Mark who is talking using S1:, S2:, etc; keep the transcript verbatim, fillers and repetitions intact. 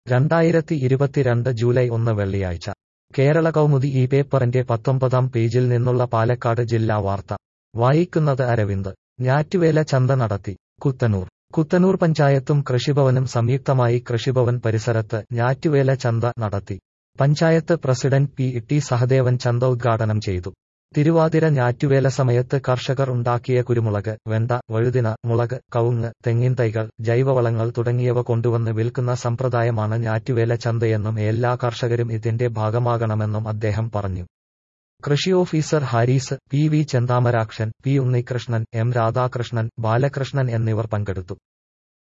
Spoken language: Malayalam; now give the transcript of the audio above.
S1: രണ്ടായിരത്തി ഇരുപത്തിരണ്ട് ജൂലൈ ഒന്ന് വെള്ളിയാഴ്ച കേരള കൗമുദി ഈ പേപ്പറിന്റെ പത്തൊമ്പതാം പേജിൽ നിന്നുള്ള പാലക്കാട് ജില്ലാ വാർത്ത വായിക്കുന്നത് അരവിന്ദ്. ഞാറ്റുവേല ചന്ത നടത്തി. കുത്തനൂർ കുത്തനൂർ പഞ്ചായത്തും കൃഷിഭവനും സംയുക്തമായി കൃഷിഭവൻ പരിസരത്ത് ഞാറ്റുവേല ചന്ത നടത്തി. Panchayat president P T Sahadevan ചന്ത ഉദ്ഘാടനം ചെയ്തു. തിരുവാതിര ഞാറ്റുവേല സമയത്ത് കർഷകർ ഉണ്ടാക്കിയ കുരുമുളക്, വെണ്ട, വഴുതിന, മുളക്, കവുങ്ങ്, തെങ്ങിൻ തൈകൾ, ജൈവവളങ്ങൾ തുടങ്ങിയവ കൊണ്ടുവന്ന് വിൽക്കുന്ന സമ്പ്രദായമാണ് ഞാറ്റുവേല ചന്തയെന്നും എല്ലാ കർഷകരും ഇതിന്റെ ഭാഗമാകണമെന്നും അദ്ദേഹം പറഞ്ഞു. കൃഷി officer Haris, P V Chenthamarakshan, P Unnikrishnan, M Radhakrishnan, Balakrishnan എന്നിവർ പങ്കെടുത്തു.